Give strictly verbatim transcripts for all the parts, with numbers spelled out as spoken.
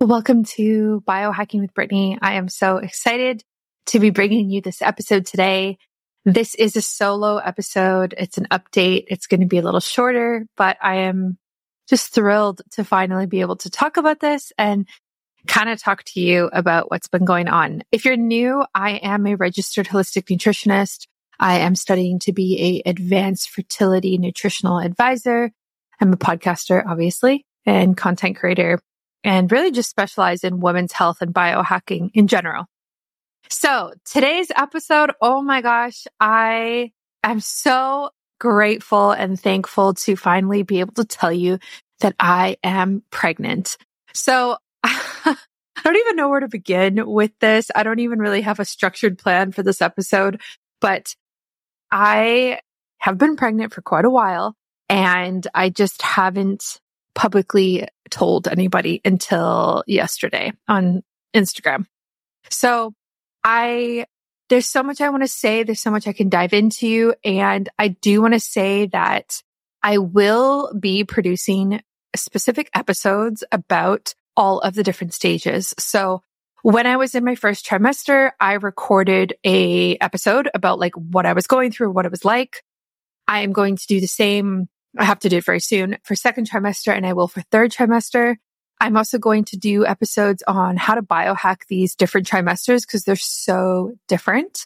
Welcome to Biohacking with Brittany. I am so excited to be bringing you this episode today. This is a solo episode. It's an update. It's going to be a little shorter, but I am just thrilled to finally be able to talk about this and kind of talk to you about what's been going on. If you're new, I am a registered holistic nutritionist. I am studying to be a advanced fertility nutritional advisor. I'm a podcaster, obviously, and content creator, and really just specialize in women's health and biohacking in general. So today's episode, oh my gosh, I am so grateful and thankful to finally be able to tell you that I am pregnant. So I don't even know where to begin with this. I don't even really have a structured plan for this episode, but I have been pregnant for quite a while and I just haven't publicly told anybody until yesterday on Instagram. So I, there's so much I want to say. There's so much I can dive into. And I do want to say that I will be producing specific episodes about all of the different stages. So when I was in my first trimester, I recorded a episode about like what I was going through, what it was like. I am going to do the same. I have to do it very soon for second trimester, and I will for third trimester. I'm also going to do episodes on how to biohack these different trimesters because they're so different.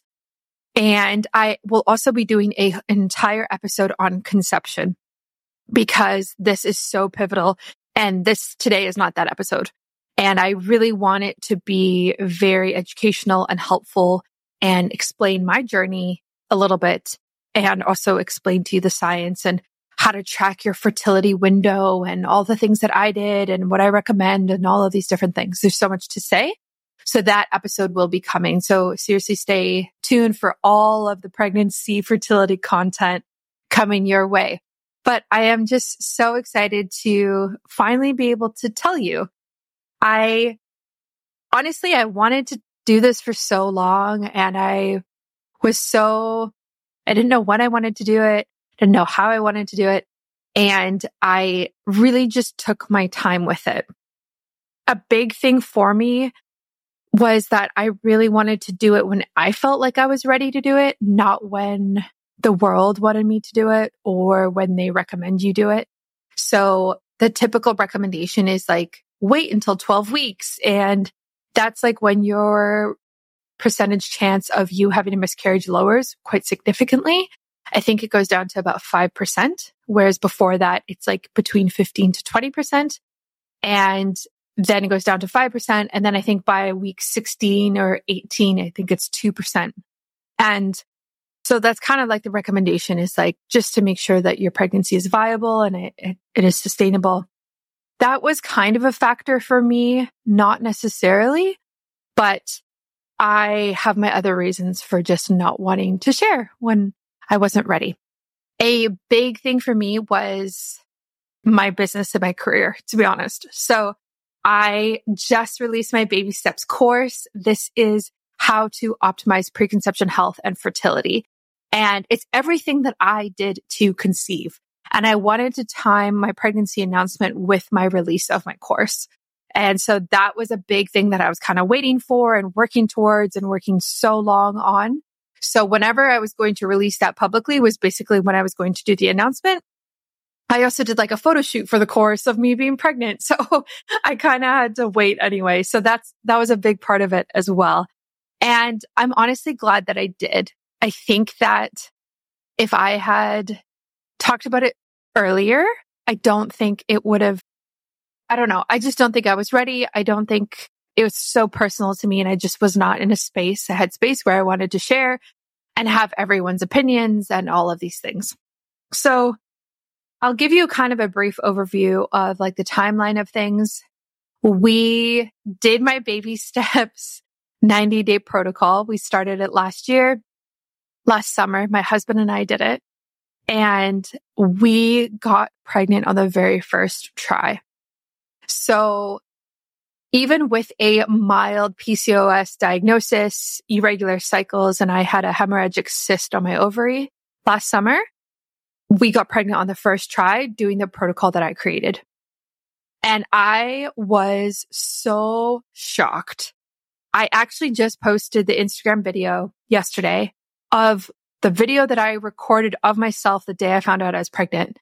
And I will also be doing a, an entire episode on conception because this is so pivotal. And this today is not that episode. And I really want it to be very educational and helpful and explain my journey a little bit and also explain to you the science and how to track your fertility window and all the things that I did and what I recommend and all of these different things. There's so much to say. So that episode will be coming. So seriously, stay tuned for all of the pregnancy fertility content coming your way. But I am just so excited to finally be able to tell you. I honestly, I wanted to do this for so long and I was so, I didn't know when I wanted to do it. Didn't know how I wanted to do it. And I really just took my time with it. A big thing for me was that I really wanted to do it when I felt like I was ready to do it, not when the world wanted me to do it or when they recommend you do it. So the typical recommendation is like, wait until twelve weeks. And that's like when your percentage chance of you having a miscarriage lowers quite significantly. I think it goes down to about five percent, whereas before that, it's like between fifteen to twenty percent. And then it goes down to five percent. And then I think by week sixteen or eighteen, I think it's two percent. And so that's kind of like the recommendation is like just to make sure that your pregnancy is viable and it, it, it is sustainable. That was kind of a factor for me, not necessarily, but I have my other reasons for just not wanting to share when I wasn't ready. A big thing for me was my business and my career, to be honest. So I just released my Baby Steps course. This is how to optimize preconception health and fertility. And it's everything that I did to conceive. And I wanted to time my pregnancy announcement with my release of my course. And so that was a big thing that I was kind of waiting for and working towards and working so long on. So whenever I was going to release that publicly was basically when I was going to do the announcement. I also did like a photo shoot for the course of me being pregnant. So I kind of had to wait anyway. So that's, that was a big part of it as well. And I'm honestly glad that I did. I think that if I had talked about it earlier, I don't think it would have, I don't know. I just don't think I was ready. I don't think it was so personal to me. And I just was not in a space, a headspace where I wanted to share and have everyone's opinions and all of these things. So I'll give you kind of a brief overview of like the timeline of things. We did my Baby Steps ninety day protocol. We started it last year, last summer. My husband and I did it. And we got pregnant on the very first try. So even with a mild P C O S diagnosis, irregular cycles, and I had a hemorrhagic cyst on my ovary last summer, we got pregnant on the first try doing the protocol that I created. And I was so shocked. I actually just posted the Instagram video yesterday of the video that I recorded of myself the day I found out I was pregnant.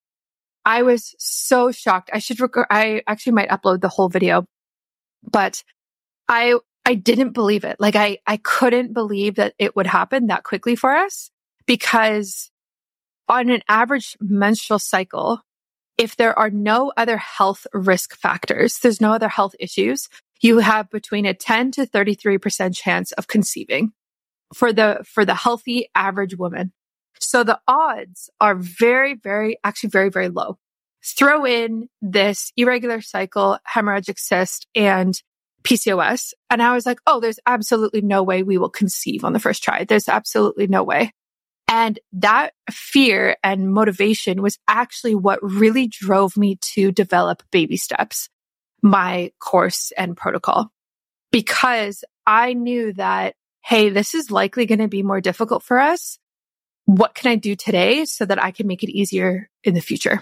I was so shocked. I should record, I actually might upload the whole video, but I, I didn't believe it. Like I, I couldn't believe that it would happen that quickly for us, because on an average menstrual cycle, if there are no other health risk factors, there's no other health issues, you have between a ten to thirty-three percent chance of conceiving for the, for the healthy average woman. So the odds are very, very, actually very, very low. Throw in this irregular cycle, hemorrhagic cyst, and P C O S. And I was like, oh, there's absolutely no way we will conceive on the first try. There's absolutely no way. And that fear and motivation was actually what really drove me to develop Baby Steps, my course and protocol, because I knew that, hey, this is likely going to be more difficult for us. What can I do today so that I can make it easier in the future?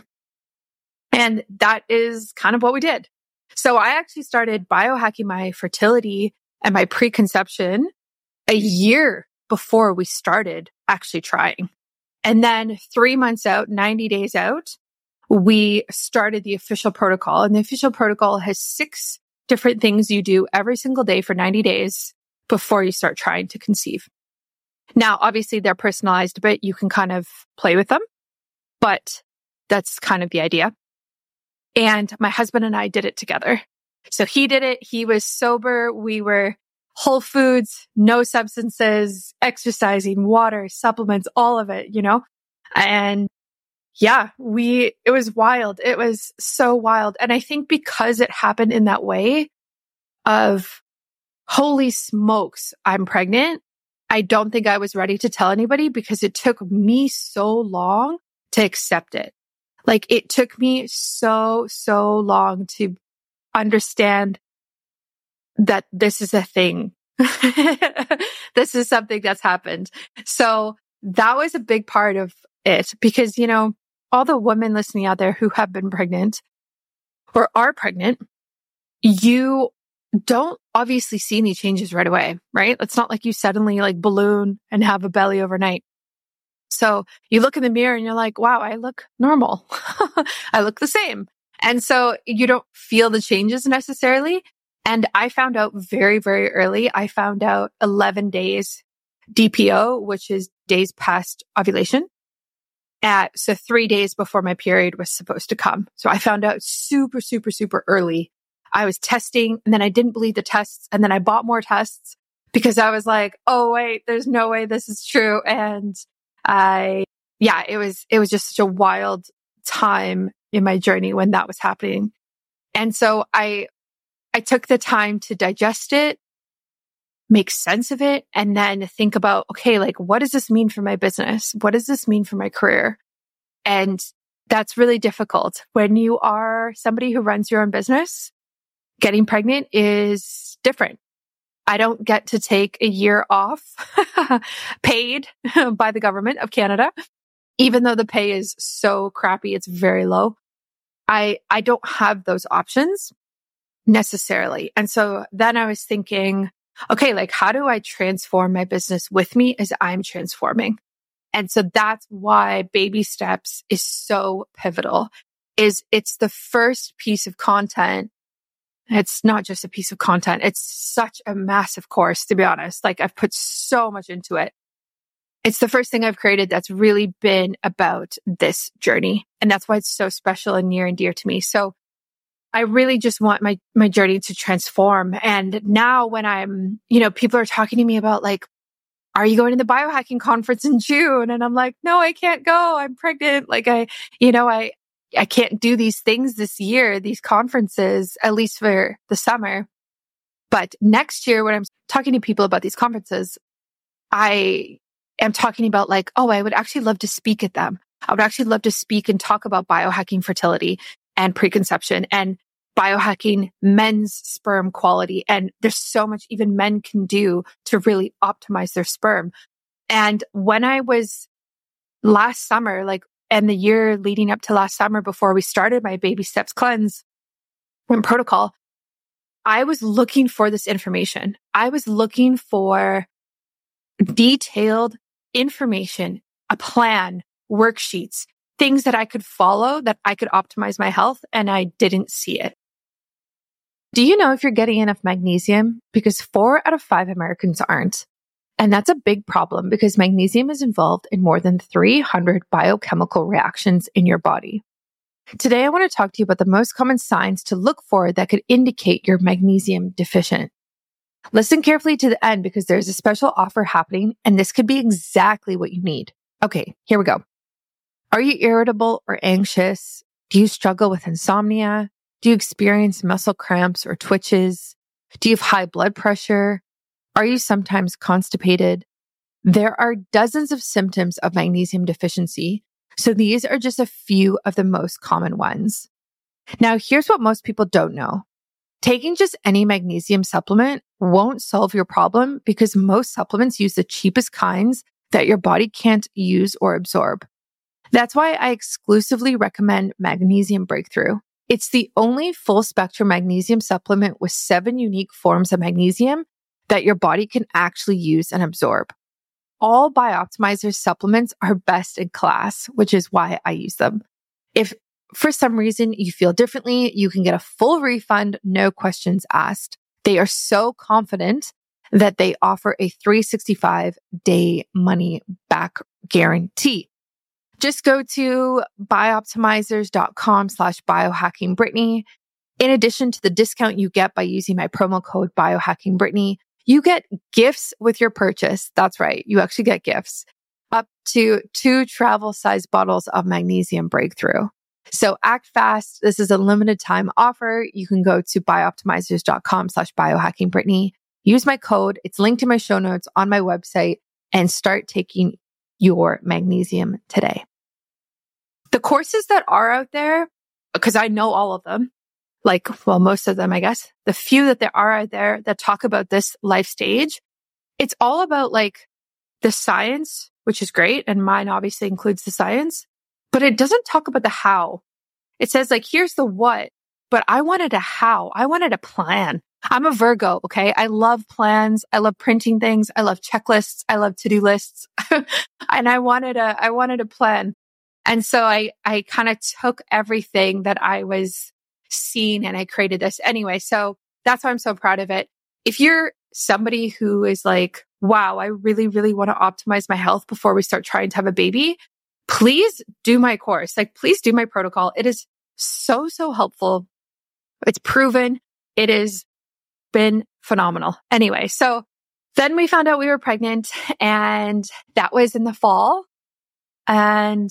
And that is kind of what we did. So I actually started biohacking my fertility and my preconception a year before we started actually trying. And then three months out, ninety days out, we started the official protocol. And the official protocol has six different things you do every single day for ninety days before you start trying to conceive. Now, obviously, they're personalized a bit. You can kind of play with them, but that's kind of the idea. And my husband and I did it together. So he did it. He was sober. We were whole foods, no substances, exercising, water, supplements, all of it, you know? And yeah, we, it was wild. It was so wild. And I think because it happened in that way of, holy smokes, I'm pregnant, I don't think I was ready to tell anybody, because it took me so long to accept it. Like it took me so, so long to understand that this is a thing. This is something that's happened. So that was a big part of it, because, you know, all the women listening out there who have been pregnant or are pregnant, you don't obviously see any changes right away, right? It's not like you suddenly like balloon and have a belly overnight. So you look in the mirror and you're like, wow, I look normal. I look the same. And so you don't feel the changes necessarily. And I found out very, very early. I found out eleven days D P O, which is days past ovulation. At, so three days before my period was supposed to come. So I found out super, super, super early. I was testing, and then I didn't believe the tests. And then I bought more tests because I was like, oh, wait, there's no way this is true. And I, yeah, it was, it was just such a wild time in my journey when that was happening. And so I, I took the time to digest it, make sense of it, and then think about, okay, like, what does this mean for my business? What does this mean for my career? And that's really difficult when you are somebody who runs your own business. Getting pregnant is different. I don't get to take a year off paid by the government of Canada, even though the pay is so crappy. It's very low. I, I don't have those options necessarily. And so then I was thinking, okay, like, how do I transform my business with me as I'm transforming? And so that's why Baby Steps is so pivotal, is it's the first piece of content. It's not just a piece of content. It's such a massive course, to be honest. Like, I've put so much into it. It's the first thing I've created that's really been about this journey. And that's why it's so special and near and dear to me. So I really just want my, my journey to transform. And now when I'm, you know, people are talking to me about like, are you going to the biohacking conference in June? And I'm like, no, I can't go. I'm pregnant. Like I, you know, I, I can't do these things this year, these conferences, at least for the summer. But next year, when I'm talking to people about these conferences, I am talking about like, oh, I would actually love to speak at them. I would actually love to speak and talk about biohacking fertility and preconception and biohacking men's sperm quality. And there's so much even men can do to really optimize their sperm. And when I was last summer, like, and the year leading up to last summer before we started my Baby Steps cleanse, in protocol, I was looking for this information. I was looking for detailed information, a plan, worksheets, things that I could follow, that I could optimize my health, and I didn't see it. Do you know if you're getting enough magnesium? Because four out of five Americans aren't. And that's a big problem because magnesium is involved in more than three hundred biochemical reactions in your body. Today, I want to talk to you about the most common signs to look for that could indicate you're magnesium deficient. Listen carefully to the end because there's a special offer happening and this could be exactly what you need. Okay, here we go. Are you irritable or anxious? Do you struggle with insomnia? Do you experience muscle cramps or twitches? Do you have high blood pressure? Are you sometimes constipated? There are dozens of symptoms of magnesium deficiency, so these are just a few of the most common ones. Now, here's what most people don't know. Taking just any magnesium supplement won't solve your problem because most supplements use the cheapest kinds that your body can't use or absorb. That's why I exclusively recommend Magnesium Breakthrough. It's the only full-spectrum magnesium supplement with seven unique forms of magnesium that your body can actually use and absorb. All Bioptimizer's supplements are best in class, which is why I use them. If for some reason you feel differently, you can get a full refund, no questions asked. They are so confident that they offer a three hundred sixty-five day money back guarantee. Just go to bioptimizers.com slash biohackingbrittany. In addition to the discount you get by using my promo code biohackingbrittany, you get gifts with your purchase. That's right. You actually get gifts up to two travel size bottles of Magnesium Breakthrough. So act fast. This is a limited time offer. You can go to bioptimizers.com slash biohackingbrittany. Use my code. It's linked in my show notes on my website and start taking your magnesium today. The courses that are out there, because I know all of them, like, well, most of them, I guess, the few that there are out there that talk about this life stage, it's all about like the science, which is great. And mine obviously includes the science, but it doesn't talk about the how. It says like, here's the what, but I wanted a how. I wanted a plan. I'm a Virgo. Okay. I love plans. I love printing things. I love checklists. I love to-do lists. And I wanted a, I wanted a plan. And so I, I kind of took everything that I was seeing and I created this anyway. So that's why I'm so proud of it. If you're somebody who is like, wow, I really, really want to optimize my health before we start trying to have a baby, please do my course. Like, please do my protocol. It is so, so helpful. It's proven. It has been phenomenal. Anyway, so then we found out we were pregnant and that was in the fall. And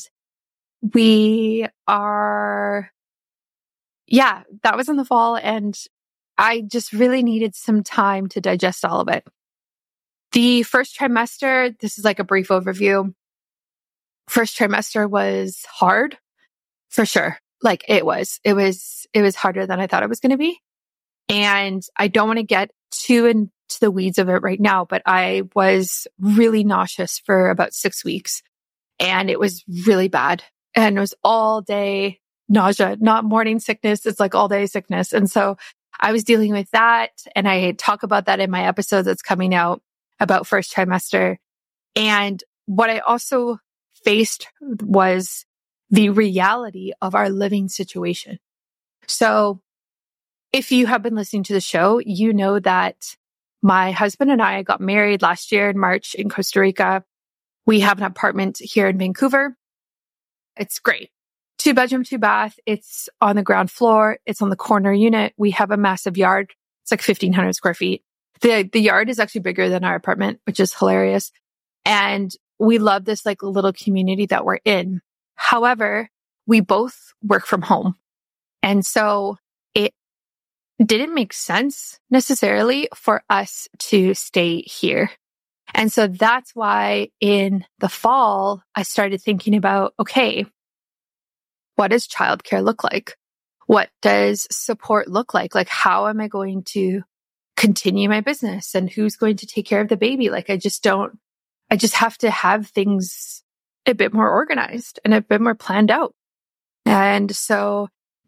we are Yeah, that was in the fall and I just really needed some time to digest all of it. The first trimester, this is like a brief overview. First trimester was hard for sure. Like it was, it was, it was harder than I thought it was going to be. And I don't want to get too into the weeds of it right now, but I was really nauseous for about six weeks and it was really bad. And it was all day nausea, not morning sickness. It's like all day sickness. And so I was dealing with that. And I talk about that in my episode that's coming out about first trimester. And what I also faced was the reality of our living situation. So if you have been listening to the show, you know that my husband and I got married last year in March in Costa Rica. We have an apartment here in Vancouver. It's great. Two bedroom, two bath. It's on the ground floor. It's on the corner unit. We have a massive yard. It's like fifteen hundred square feet. The, the yard is actually bigger than our apartment, which is hilarious. And we love this like little community that we're in. However, we both work from home. And so it didn't make sense necessarily for us to stay here. And so that's why in the fall, I started thinking about, okay, what does childcare look like? What does support look like? Like, how am I going to continue my business and who's going to take care of the baby? Like, I just don't, I just have to have things a bit more organized and a bit more planned out. And so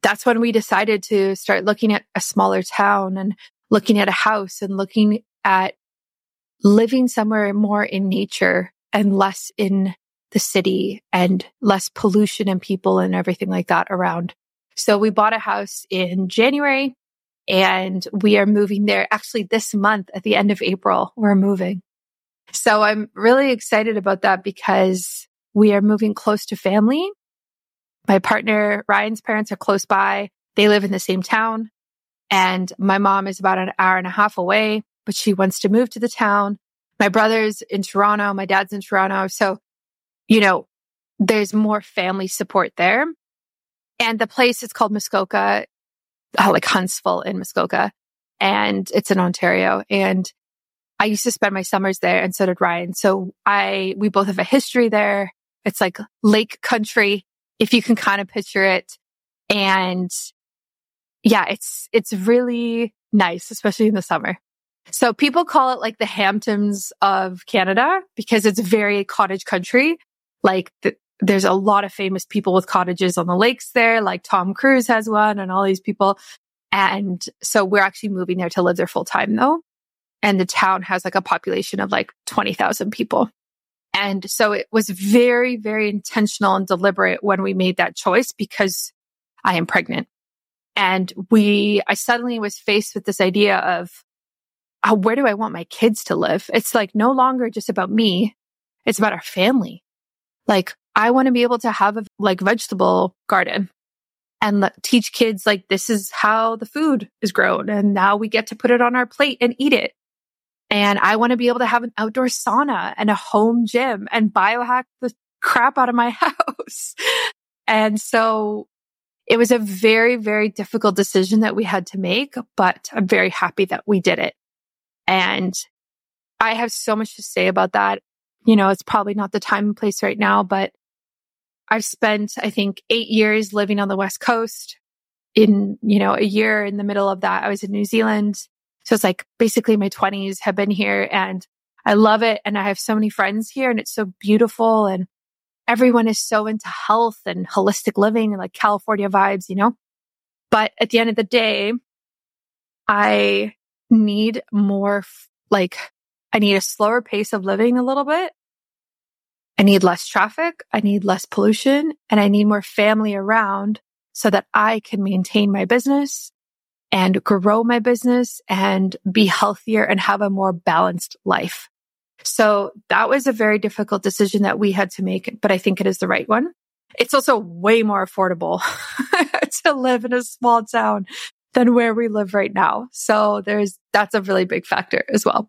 that's when we decided to start looking at a smaller town and looking at a house and looking at living somewhere more in nature and less in the city and less pollution and people and everything like that around. So we bought a house in January and we are moving there actually this month at the end of April. We're moving. So I'm really excited about that because we are moving close to family. My partner, Ryan's parents are close by. They live in the same town. And my mom is about an hour and a half away, but she wants to move to the town. My brother's in Toronto. My dad's in Toronto. So, you know, there's more family support there. And the place is called Muskoka, uh, like Huntsville in Muskoka. And it's in Ontario. And I used to spend my summers there, and so did Ryan. So I, we both have a history there. It's like lake country, if you can kind of picture it. And yeah, it's, it's really nice, especially in the summer. So people call it like the Hamptons of Canada because it's very cottage country. Like the, there's a lot of famous people with cottages on the lakes there, like Tom Cruise has one and all these people. And so we're actually moving there to live there full time though. And the town has like a population of like twenty thousand people. And so it was very, very intentional and deliberate when we made that choice because I am pregnant. And we, I suddenly was faced with this idea of, oh, where do I want my kids to live? It's like no longer just about me. It's about our family. Like I want to be able to have a like vegetable garden and let, teach kids like this is how the food is grown. And now we get to put it on our plate and eat it. And I want to be able to have an outdoor sauna and a home gym and biohack the crap out of my house. And so it was a very, very difficult decision that we had to make, but I'm very happy that we did it. And I have so much to say about that. You know, it's probably not the time and place right now, but I've spent, I think, eight years living on the West Coast. In, you know, a year in the middle of that, I was in New Zealand. So it's like basically my twenties have been here and I love it. And I have so many friends here and it's so beautiful. And everyone is so into health and holistic living and like California vibes, you know? But at the end of the day, I need more, like, I need a slower pace of living a little bit. I need less traffic. I need less pollution and I need more family around so that I can maintain my business and grow my business and be healthier and have a more balanced life. So that was a very difficult decision that we had to make, but I think it is the right one. It's also way more affordable to live in a small town than where we live right now. So there's, that's a really big factor as well.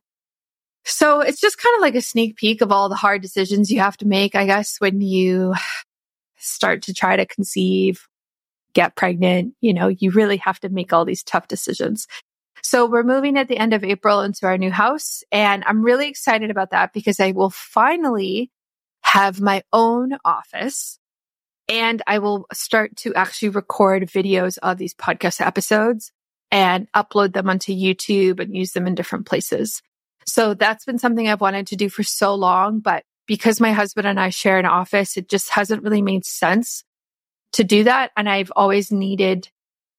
So it's just kind of like a sneak peek of all the hard decisions you have to make, I guess, when you start to try to conceive, get pregnant, you know, you really have to make all these tough decisions. So we're moving at the end of April into our new house. And I'm really excited about that because I will finally have my own office and I will start to actually record videos of these podcast episodes and upload them onto YouTube and use them in different places. So that's been something I've wanted to do for so long, but because my husband and I share an office, it just hasn't really made sense to do that. And I've always needed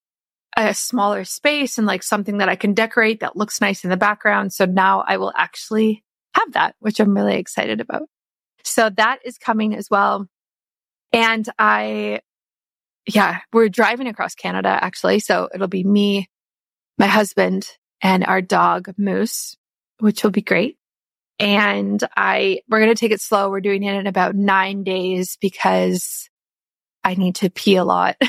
a smaller space and like something that I can decorate that looks nice in the background. So now I will actually have that, which I'm really excited about. So that is coming as well. And I, yeah, we're driving across Canada actually. So it'll be me, my husband, and our dog Moose, which will be great. And I, we're going to take it slow. We're doing it in about nine days because I need to pee a lot.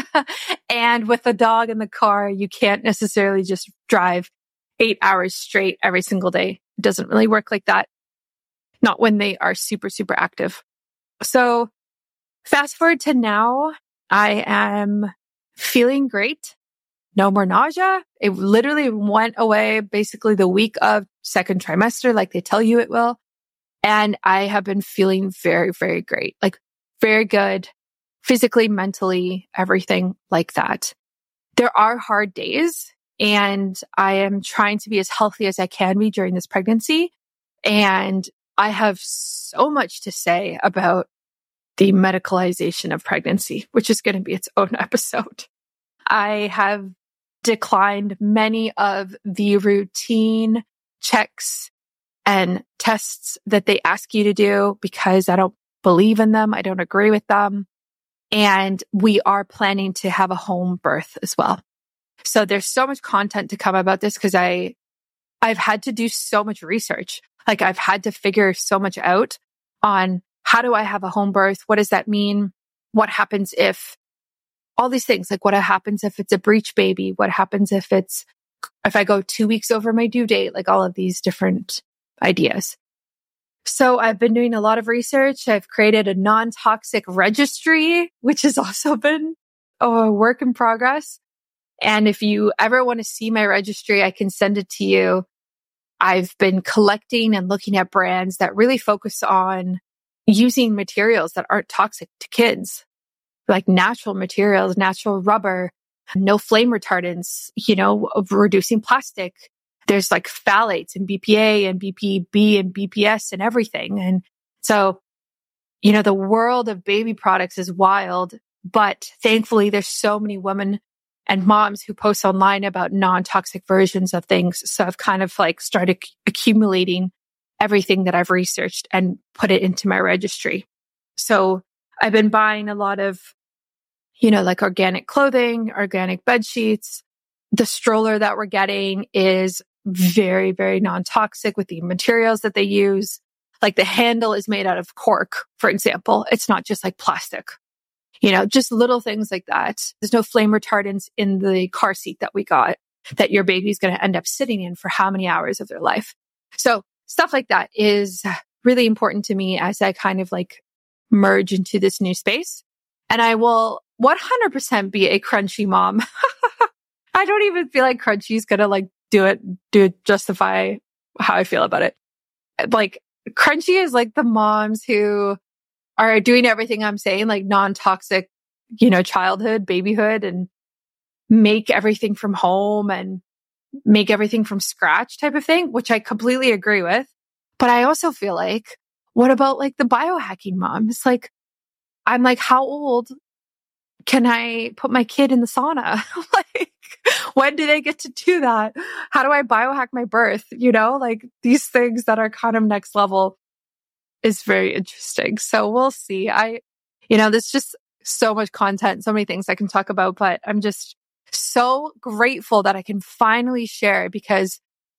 And with the dog in the car, you can't necessarily just drive eight hours straight every single day. It doesn't really work like that. Not when they are super, super active. So fast forward to now, I am feeling great. No more nausea. It literally went away basically the week of second trimester, like they tell you it will. And I have been feeling very, very great, like very good. Physically, mentally, everything like that. There are hard days and I am trying to be as healthy as I can be during this pregnancy. And I have so much to say about the medicalization of pregnancy, which is going to be its own episode. I have declined many of the routine checks and tests that they ask you to do because I don't believe in them. I don't agree with them. And we are planning to have a home birth as well. So there's so much content to come about this because I, I've had to do so much research. Like I've had to figure so much out on how do I have a home birth? What does that mean? What happens if all these things, like what happens if it's a breech baby? What happens if it's, if I go two weeks over my due date? Like all of these different ideas. So I've been doing a lot of research. I've created a non-toxic registry, which has also been a work in progress. And if you ever want to see my registry, I can send it to you. I've been collecting and looking at brands that really focus on using materials that aren't toxic to kids, like natural materials, natural rubber, no flame retardants, you know, of reducing plastic. There's like phthalates and B P A and B P B and B P S and everything. And so, you know, the world of baby products is wild, but thankfully there's so many women and moms who post online about non-toxic versions of things. So I've kind of like started accumulating everything that I've researched and put it into my registry. So I've been buying a lot of, you know, like organic clothing, organic bed sheets. The stroller that we're getting is very, very non-toxic with the materials that they use. Like the handle is made out of cork, for example. It's not just like plastic. You know, just little things like that. There's no flame retardants in the car seat that we got that your baby's going to end up sitting in for how many hours of their life. So stuff like that is really important to me as I kind of like merge into this new space. And I will one hundred percent be a crunchy mom. I don't even feel like Crunchy's going to like do it, do it, justify how I feel about it. Like Crunchy is like the moms who are doing everything I'm saying, like non-toxic, you know, childhood, babyhood, and make everything from home and make everything from scratch type of thing, which I completely agree with. But I also feel like, what about like the biohacking moms? Like, I'm like, how old can I put my kid in the sauna? Like, when do they get to do that? How do I biohack my birth? You know, like these things that are kind of next level is very interesting. So we'll see. I, you know, there's just so much content, so many things I can talk about, but I'm just so grateful that I can finally share because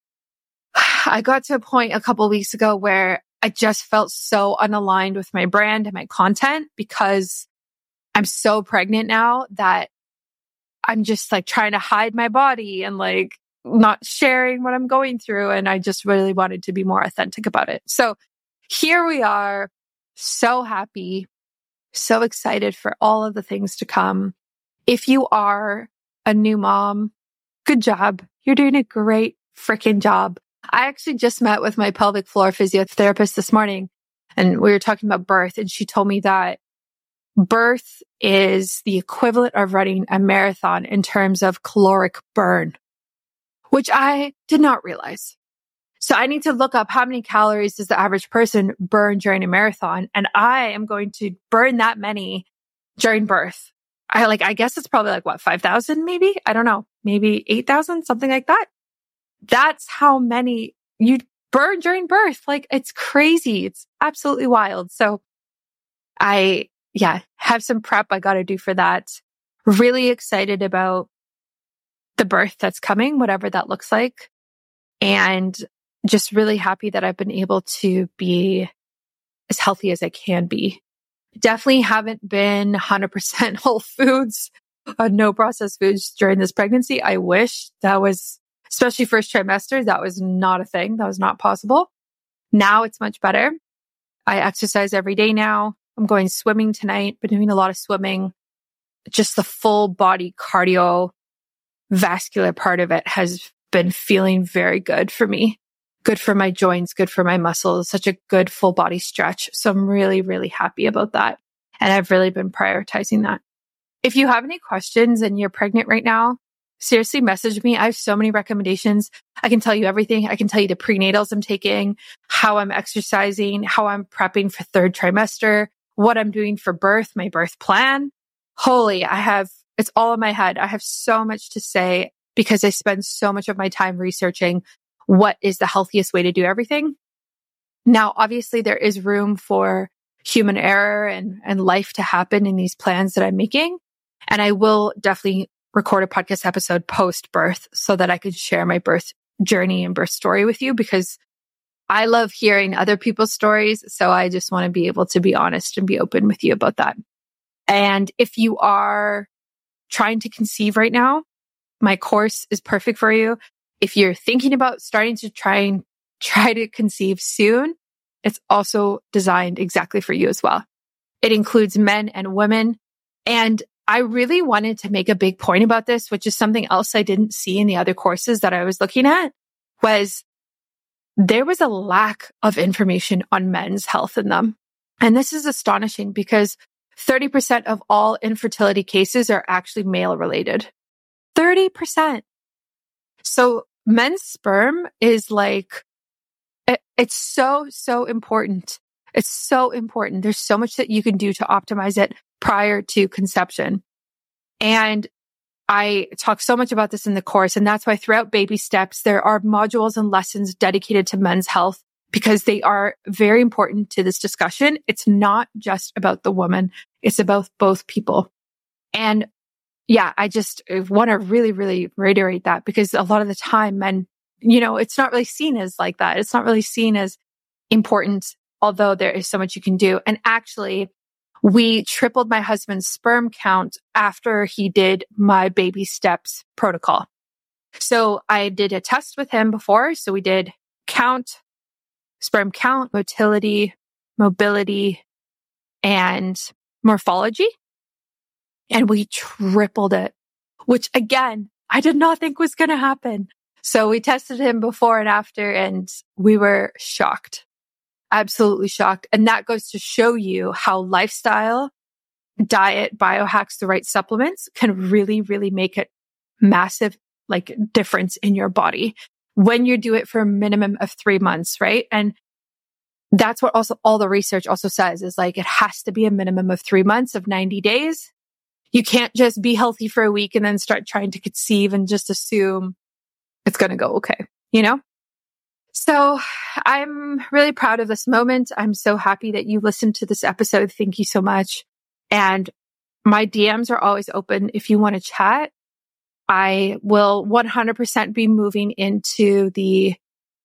I got to a point a couple of weeks ago where I just felt so unaligned with my brand and my content because I'm so pregnant now that I'm just like trying to hide my body and like not sharing what I'm going through. And I just really wanted to be more authentic about it. So here we are, so happy, so excited for all of the things to come. If you are a new mom, good job. You're doing a great freaking job. I actually just met with my pelvic floor physiotherapist this morning and we were talking about birth, and she told me that birth is the equivalent of running a marathon in terms of caloric burn, which I did not realize. So I need to look up how many calories does the average person burn during a marathon. And I am going to burn that many during birth. I like, I guess it's probably like what, five thousand maybe? I don't know. Maybe eight thousand, something like that. That's how many you burn during birth. Like it's crazy. It's absolutely wild. So I, yeah, have some prep I got to do for that. Really excited about the birth that's coming, whatever that looks like. And just really happy that I've been able to be as healthy as I can be. Definitely haven't been one hundred percent whole foods, uh, no processed foods during this pregnancy. I wish that was, especially first trimester, that was not a thing. That was not possible. Now it's much better. I exercise every day now. I'm going swimming tonight, been doing a lot of swimming. Just the full body cardio vascular part of it has been feeling very good for me. Good for my joints, good for my muscles, such a good full body stretch. So I'm really, really happy about that. And I've really been prioritizing that. If you have any questions and you're pregnant right now, seriously message me. I have so many recommendations. I can tell you everything. I can tell you the prenatals I'm taking, how I'm exercising, how I'm prepping for third trimester, what I'm doing for birth, my birth plan. Holy, I have It's all in my head. I have so much to say because I spend so much of my time researching what is the healthiest way to do everything. Now, obviously, there is room for human error and, and life to happen in these plans that I'm making. And I will definitely record a podcast episode post-birth so that I could share my birth journey and birth story with you, because I love hearing other people's stories. So I just want to be able to be honest and be open with you about that. And if you are trying to conceive right now, my course is perfect for you. If you're thinking about starting to try and try to conceive soon, it's also designed exactly for you as well. It includes men and women. And I really wanted to make a big point about this, which is something else I didn't see in the other courses that I was looking at, was there was a lack of information on men's health in them. And this is astonishing because thirty percent of all infertility cases are actually male related. thirty percent. So men's sperm is like, it, it's so, so important. It's so important. There's so much that you can do to optimize it prior to conception. And I talk so much about this in the course. And that's why throughout Baby Steps, there are modules and lessons dedicated to men's health because they are very important to this discussion. It's not just about the woman. It's about both people. And yeah, I just want to really, really reiterate that because a lot of the time men, you know, it's not really seen as like that. It's not really seen as important, although there is so much you can do. And actually, we tripled my husband's sperm count after he did my Baby Steps protocol. So I did a test with him before. So we did count, sperm count, motility, mobility, and morphology. And we tripled it, which again, I did not think was going to happen. So we tested him before and after, and we were shocked. Absolutely shocked. And that goes to show you how lifestyle, diet, biohacks, the right supplements can really, really make a massive like difference in your body when you do it for a minimum of three months, right? And that's what also all the research also says is like, it has to be a minimum of three months of ninety days. You can't just be healthy for a week and then start trying to conceive and just assume it's going to go okay, you know? So I'm really proud of this moment. I'm so happy that you listened to this episode. Thank you so much. And my D Ms are always open if you want to chat. I will one hundred percent be moving into the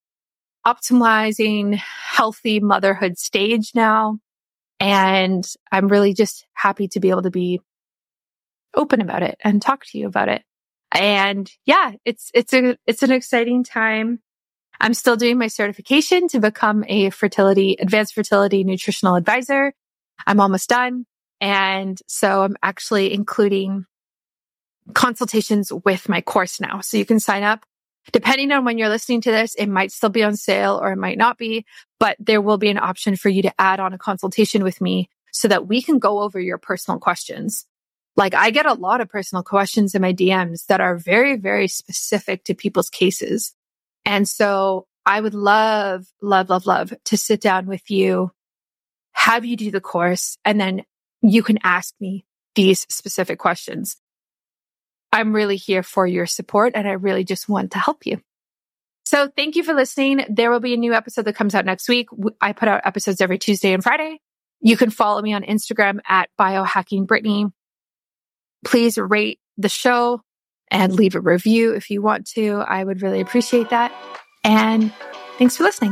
optimizing healthy motherhood stage now. And I'm really just happy to be able to be open about it and talk to you about it. And yeah, it's, it's a, it's an exciting time. I'm still doing my certification to become a fertility, advanced fertility nutritional advisor. I'm almost done. And so I'm actually including consultations with my course now. So you can sign up. Depending on when you're listening to this, it might still be on sale or it might not be, but there will be an option for you to add on a consultation with me so that we can go over your personal questions. Like I get a lot of personal questions in my D Ms that are very, very specific to people's cases. And so I would love, love, love, love to sit down with you, have you do the course, and then you can ask me these specific questions. I'm really here for your support and I really just want to help you. So thank you for listening. There will be a new episode that comes out next week. I put out episodes every Tuesday and Friday. You can follow me on Instagram at biohackingbrittany. Please rate the show and leave a review if you want to. I would really appreciate that. And thanks for listening.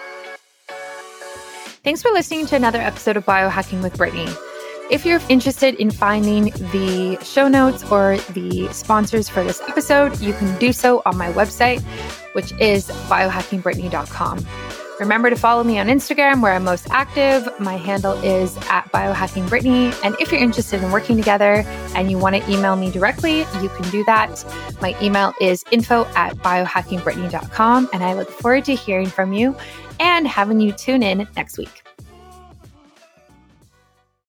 Thanks for listening to another episode of Biohacking with Brittany. If you're interested in finding the show notes or the sponsors for this episode, you can do so on my website, which is biohacking brittany dot com. Remember to follow me on Instagram where I'm most active. My handle is at biohackingbrittany. And if you're interested in working together and you want to email me directly, you can do that. My email is info at biohacking brittany dot com. And I look forward to hearing from you and having you tune in next week.